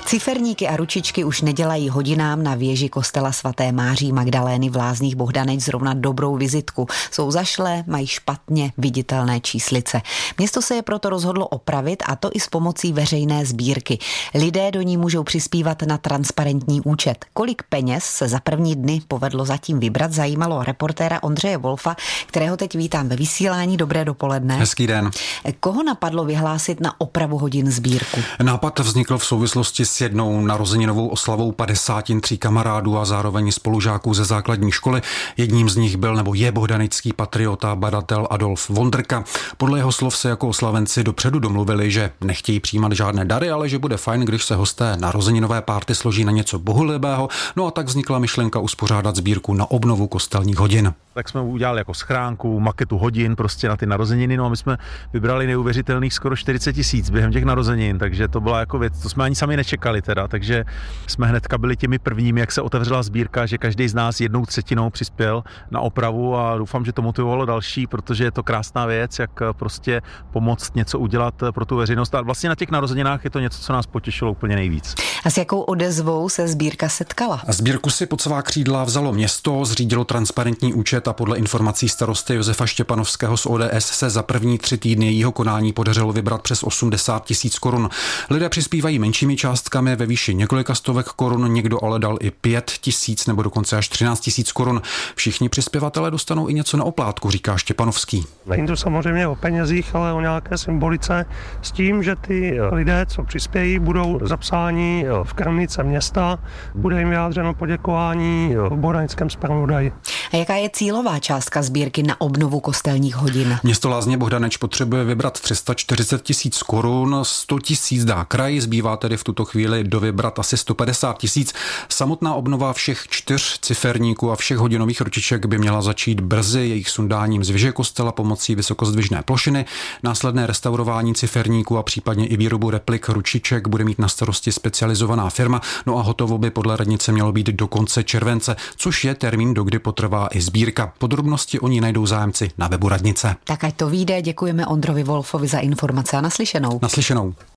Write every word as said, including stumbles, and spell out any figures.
Ciferníky a ručičky už nedělají hodinám na věži kostela svaté Máří Magdalény v Lázních Bohdaneč zrovna dobrou vizitku. Jsou zašlé, mají špatně viditelné číslice. Město se je proto rozhodlo opravit, a to i s pomocí veřejné sbírky. Lidé do ní můžou přispívat na transparentní účet. Kolik peněz se za první dny povedlo zatím vybrat, zajímalo reportéra Ondřeje Wolfa, kterého teď vítám ve vysílání. Dobré dopoledne. Hezký den. Koho napadlo vyhlásit na opravu hodin sbírku? Nápad vznikl v souvislosti s jednou narozeninovou oslavou padesátin tří kamarádů a zároveň spolužáků ze základní školy. Jedním z nich byl nebo je bohdanický patriota, badatel Adolf Vondrka. Podle jeho slov se jako oslavenci dopředu domluvili, že nechtějí přijímat žádné dary, ale že bude fajn, když se hosté narozeninové párty složí na něco bohulibého. No a tak vznikla myšlenka uspořádat sbírku na obnovu kostelních hodin. Tak jsme udělali jako schránku, maketu hodin prostě na ty narozeniny, no a my jsme vybrali neuvěřitelných skoro čtyřicet tisíc během těch narozenin, takže to byla jako věc, to jsme ani sami nečekali teda, takže jsme hnedka byli těmi prvními, jak se otevřela sbírka, že každý z nás jednou třetinou přispěl na opravu a doufám, že to motivovalo další, protože je to krásná věc, jak prostě pomoct něco udělat pro tu veřejnost a vlastně na těch narozeninách je to něco, co nás potěšilo úplně nejvíc. A s jakou odezvou se sbírka setkala? Sbírku si pod svá křídla vzalo město, zřídilo transparentní účet a podle informací starosty Josefa Štěpanovského z O D S se za první tři týdny jejího konání podařilo vybrat přes osmdesát tisíc korun. Lidé přispívají menšími částkami ve výši několika stovek korun, někdo ale dal i pět tisíc nebo dokonce až třináct tisíc korun. Všichni přispěvatelé dostanou i něco na oplátku, říká Štěpanovský. Není to samozřejmě o penězích, ale o nějaké symbolice s tím, že ty lidé, co přispějí, budou zapsáni v kronice města, bude jim vyjádřeno poděkování v bohdanickém zpravodaji. A jaká je cílová částka sbírky na obnovu kostelních hodin? Město Lázně Bohdaneč potřebuje vybrat tři sta čtyřicet tisíc korun, sto tisíc dá kraj, zbývá tedy v tuto chvíli dovybrat asi sto padesát tisíc. Samotná obnova všech čtyř ciferníků a všech hodinových ručiček by měla začít brzy jejich sundáním z věže kostela pomocí vysokozdvižné plošiny. Následné restaurování ciferníků a případně i výrobu replik ručiček bude mít na starosti specializovaná firma. No a hotovo by podle radnice mělo být do konce července, což je termín, do kdy potrvá i sbírka. Podrobnosti o ní najdou zájemci na webu radnice. Tak ať to vyjde, děkujeme Ondrovi Wolfovi za informace a naslyšenou. Naslyšenou.